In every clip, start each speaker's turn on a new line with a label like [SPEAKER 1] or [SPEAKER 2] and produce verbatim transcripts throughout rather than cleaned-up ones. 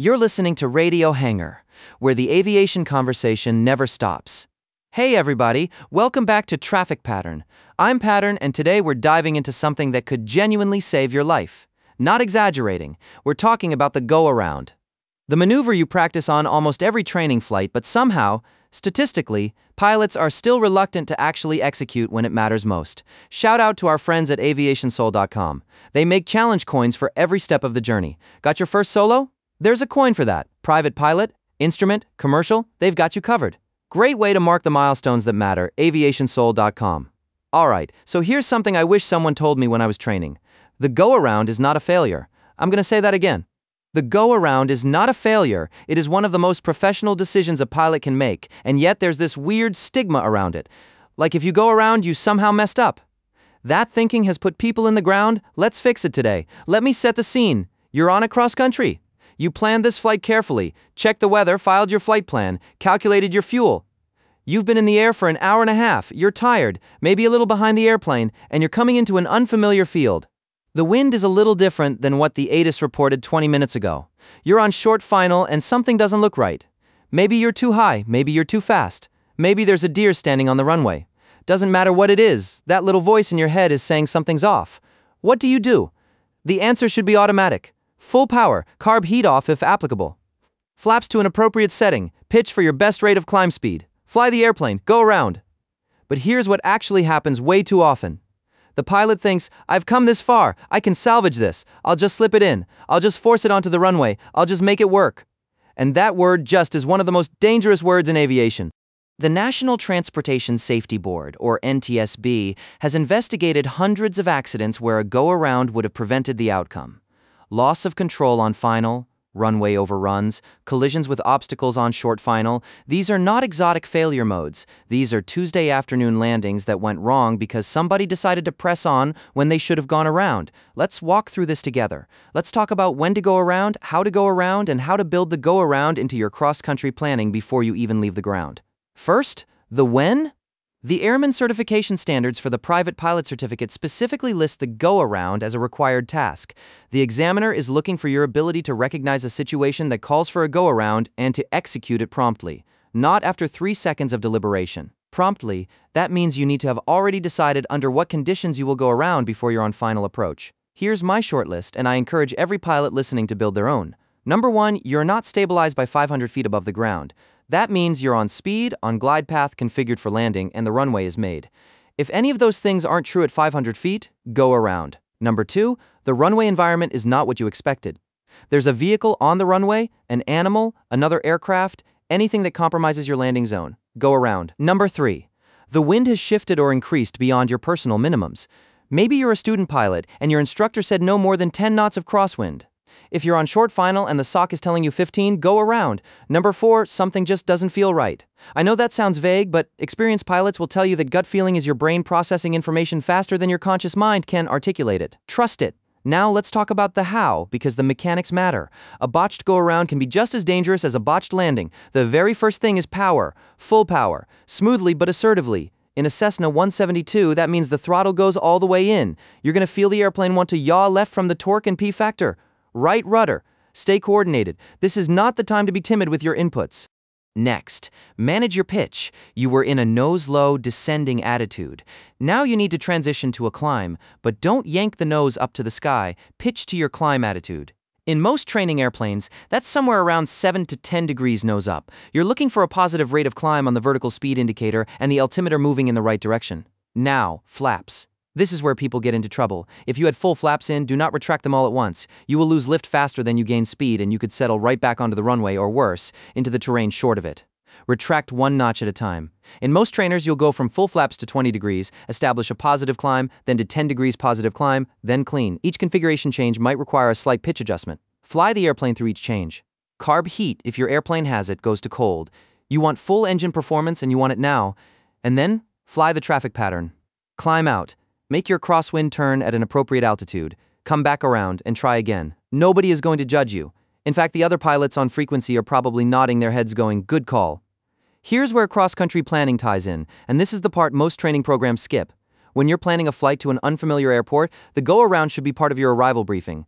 [SPEAKER 1] You're listening to Radio Hangar, where the aviation conversation never stops. Hey everybody, welcome back to Traffic Pattern. I'm Pattern, and today we're diving into something that could genuinely save your life. Not exaggerating, we're talking about the go-around. The maneuver you practice on almost every training flight, but somehow, statistically, pilots are still reluctant to actually execute when it matters most. Shout out to our friends at aviation soul dot com. They make challenge coins for every step of the journey. Got your first solo? There's a coin for that. Private pilot, instrument, commercial, they've got you covered. Great way to mark the milestones that matter, aviation soul dot com. Alright, so here's something I wish someone told me when I was training. The go-around is not a failure. I'm gonna say that again. The go-around is not a failure. It is one of the most professional decisions a pilot can make, and yet there's this weird stigma around it. Like if you go around, you somehow messed up. That thinking has put people in the ground. Let's fix it today. Let me set the scene. You're on a cross-country. You planned this flight carefully, checked the weather, filed your flight plan, calculated your fuel. You've been in the air for an hour and a half, you're tired, maybe a little behind the airplane, and you're coming into an unfamiliar field. The wind is a little different than what the A T I S reported twenty minutes ago. You're on short final and something doesn't look right. Maybe you're too high, maybe you're too fast. Maybe there's a deer standing on the runway. Doesn't matter what it is, that little voice in your head is saying something's off. What do you do? The answer should be automatic. Full power, carb heat off if applicable. Flaps to an appropriate setting, pitch for your best rate of climb speed. Fly the airplane, go around. But here's what actually happens way too often. The pilot thinks, I've come this far, I can salvage this, I'll just slip it in, I'll just force it onto the runway, I'll just make it work. And that word just is one of the most dangerous words in aviation. The National Transportation Safety Board, or N T S B, has investigated hundreds of accidents where a go-around would have prevented the outcome. Loss of control on final, runway overruns, collisions with obstacles on short final, these are not exotic failure modes. These are Tuesday afternoon landings that went wrong because somebody decided to press on when they should have gone around. Let's walk through this together. Let's talk about when to go around, how to go around, and how to build the go-around into your cross-country planning before you even leave the ground. First, the when. The Airman Certification Standards for the Private Pilot Certificate specifically list the go-around as a required task. The examiner is looking for your ability to recognize a situation that calls for a go-around and to execute it promptly, not after three seconds of deliberation. Promptly, that means you need to have already decided under what conditions you will go around before you're on final approach. Here's my short list, and I encourage every pilot listening to build their own. Number one, you're not stabilized by five hundred feet above the ground. That means you're on speed, on glide path configured for landing, and the runway is made. If any of those things aren't true at five hundred feet, go around. Number two, the runway environment is not what you expected. There's a vehicle on the runway, an animal, another aircraft, anything that compromises your landing zone. Go around. Number three, the wind has shifted or increased beyond your personal minimums. Maybe you're a student pilot, and your instructor said no more than ten knots of crosswind. If you're on short final and the S O C is telling you fifteen, go around. Number four, something just doesn't feel right. I know that sounds vague, but experienced pilots will tell you that gut feeling is your brain processing information faster than your conscious mind can articulate it. Trust it. Now let's talk about the how, because the mechanics matter. A botched go-around can be just as dangerous as a botched landing. The very first thing is power. Full power. Smoothly but assertively. In a Cessna one seventy-two, that means the throttle goes all the way in. You're gonna feel the airplane want to yaw left from the torque and P factor. Right rudder. Stay coordinated. This is not the time to be timid with your inputs. Next, manage your pitch. You were in a nose-low, descending attitude. Now you need to transition to a climb, but don't yank the nose up to the sky. Pitch to your climb attitude. In most training airplanes, that's somewhere around seven to ten degrees nose up. You're looking for a positive rate of climb on the vertical speed indicator and the altimeter moving in the right direction. Now, flaps. This is where people get into trouble. If you had full flaps in, do not retract them all at once. You will lose lift faster than you gain speed, and you could settle right back onto the runway, or worse, into the terrain short of it. Retract one notch at a time. In most trainers, you'll go from full flaps to twenty degrees, establish a positive climb, then to ten degrees positive climb, then clean. Each configuration change might require a slight pitch adjustment. Fly the airplane through each change. Carb heat, if your airplane has it, goes to cold. You want full engine performance, and you want it now. And then, fly the traffic pattern. Climb out. Make your crosswind turn at an appropriate altitude, come back around, and try again. Nobody is going to judge you. In fact, the other pilots on frequency are probably nodding their heads going, good call. Here's where cross-country planning ties in, and this is the part most training programs skip. When you're planning a flight to an unfamiliar airport, the go-around should be part of your arrival briefing.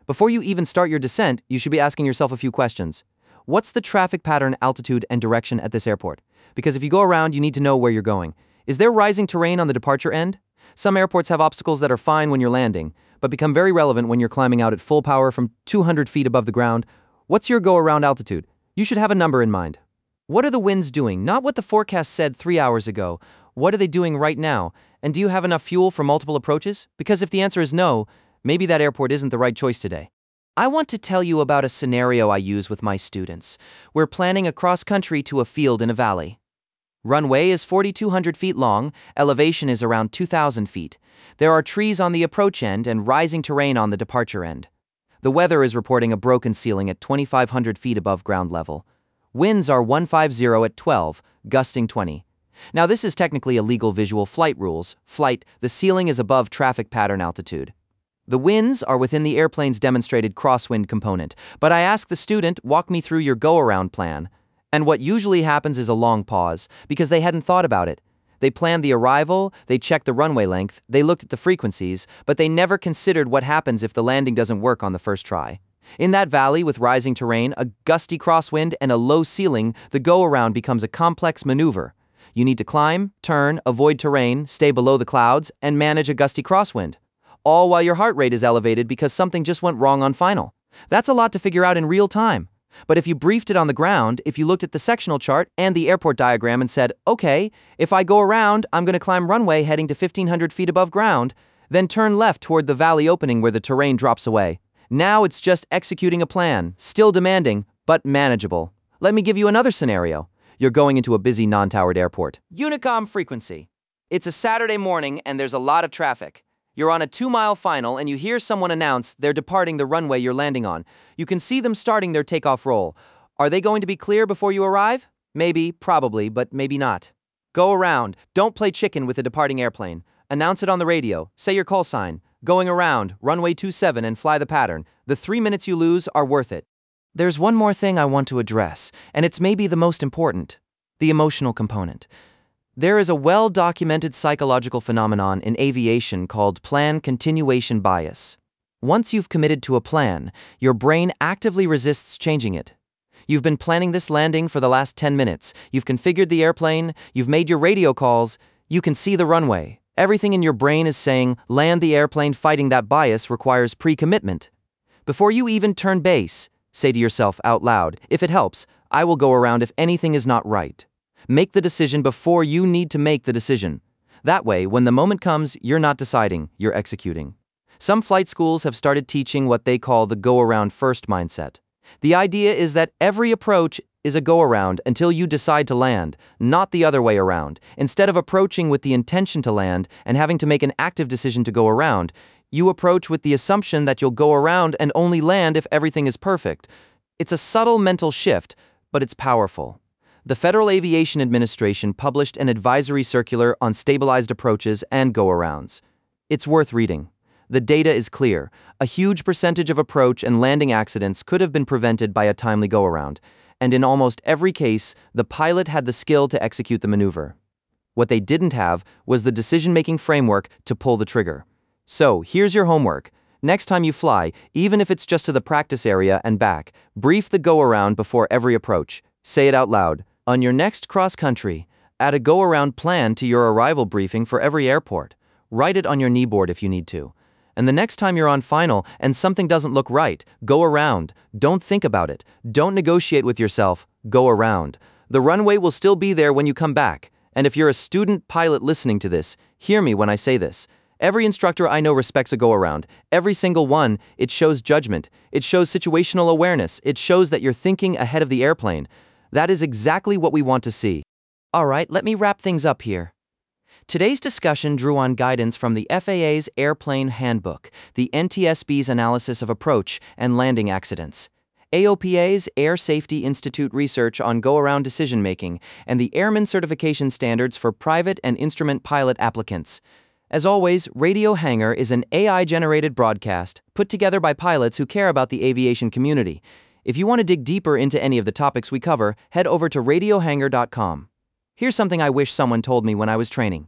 [SPEAKER 1] Before you even start your descent, you should be asking yourself a few questions. What's the traffic pattern, altitude, and direction at this airport? Because if you go around, you need to know where you're going. Is there rising terrain on the departure end? Some airports have obstacles that are fine when you're landing, but become very relevant when you're climbing out at full power from two hundred feet above the ground. What's your go-around altitude? You should have a number in mind. What are the winds doing? Not what the forecast said three hours ago. What are they doing right now? And do you have enough fuel for multiple approaches? Because if the answer is no, maybe that airport isn't the right choice today. I want to tell you about a scenario I use with my students. We're planning a cross-country to a field in a valley. Runway is four thousand two hundred feet long, elevation is around two thousand feet. There are trees on the approach end and rising terrain on the departure end. The weather is reporting a broken ceiling at twenty-five hundred feet above ground level. Winds are one hundred fifty at twelve, gusting twenty. Now this is technically illegal visual flight rules. Flight, the ceiling is above traffic pattern altitude. The winds are within the airplane's demonstrated crosswind component, but I ask the student, walk me through your go-around plan. And what usually happens is a long pause, because they hadn't thought about it. They planned the arrival, they checked the runway length, they looked at the frequencies, but they never considered what happens if the landing doesn't work on the first try. In that valley with rising terrain, a gusty crosswind, and a low ceiling, the go-around becomes a complex maneuver. You need to climb, turn, avoid terrain, stay below the clouds, and manage a gusty crosswind. All while your heart rate is elevated because something just went wrong on final. That's a lot to figure out in real time. But if you briefed it on the ground, if you looked at the sectional chart and the airport diagram and said, okay, if I go around, I'm going to climb runway heading to fifteen hundred feet above ground, then turn left toward the valley opening where the terrain drops away. Now it's just executing a plan, still demanding, but manageable. Let me give you another scenario. You're going into a busy non-towered airport. Unicom frequency. It's a Saturday morning and there's a lot of traffic. You're on a two-mile final and you hear someone announce they're departing the runway you're landing on. You can see them starting their takeoff roll. Are they going to be clear before you arrive? Maybe, probably, but maybe not. Go around. Don't play chicken with a departing airplane. Announce it on the radio. Say your call sign. Going around, runway two seven, and fly the pattern. The three minutes you lose are worth it. There's one more thing I want to address, and it's maybe the most important. The emotional component. There is a well-documented psychological phenomenon in aviation called plan continuation bias. Once you've committed to a plan, your brain actively resists changing it. You've been planning this landing for the last ten minutes. You've configured the airplane. You've made your radio calls. You can see the runway. Everything in your brain is saying, land the airplane. Fighting that bias requires pre-commitment. Before you even turn base, say to yourself out loud, if it helps, I will go around if anything is not right. Make the decision before you need to make the decision. That way, when the moment comes, you're not deciding, you're executing. Some flight schools have started teaching what they call the go-around first mindset. The idea is that every approach is a go-around until you decide to land, not the other way around. Instead of approaching with the intention to land and having to make an active decision to go around, you approach with the assumption that you'll go around and only land if everything is perfect. It's a subtle mental shift, but it's powerful. The Federal Aviation Administration published an advisory circular on stabilized approaches and go-arounds. It's worth reading. The data is clear. A huge percentage of approach and landing accidents could have been prevented by a timely go-around, and in almost every case, the pilot had the skill to execute the maneuver. What they didn't have was the decision-making framework to pull the trigger. So, here's your homework. Next time you fly, even if it's just to the practice area and back, brief the go-around before every approach. Say it out loud. On your next cross-country, add a go-around plan to your arrival briefing for every airport. Write it on your kneeboard if you need to. And the next time you're on final and something doesn't look right, go around. Don't think about it. Don't negotiate with yourself. Go around. The runway will still be there when you come back. And if you're a student pilot listening to this, hear me when I say this. Every instructor I know respects a go-around. Every single one. It shows judgment. It shows situational awareness. It shows that you're thinking ahead of the airplane. That is exactly what we want to see. All right, let me wrap things up here. Today's discussion drew on guidance from the F A A's Airplane Handbook, the N T S B's Analysis of Approach and Landing Accidents, A O P A's Air Safety Institute research on go-around decision-making, and the Airman Certification Standards for private and instrument pilot applicants. As always, Radio Hangar is an A I-generated broadcast put together by pilots who care about the aviation community. If you want to dig deeper into any of the topics we cover, head over to radio hangar dot com. Here's something I wish someone told me when I was training.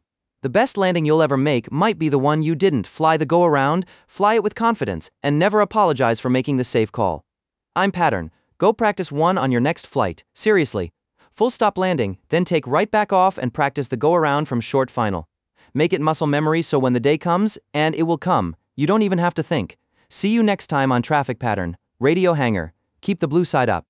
[SPEAKER 1] The best landing you'll ever make might be the one you didn't. Fly the go around, fly it with confidence, and never apologize for making the safe call. I'm Pattern. Go practice one on your next flight. Seriously. Full stop landing, then take right back off and practice the go around from short final. Make it muscle memory so when the day comes, and it will come, you don't even have to think. See you next time on Traffic Pattern, Radio Hangar. Keep the blue side up.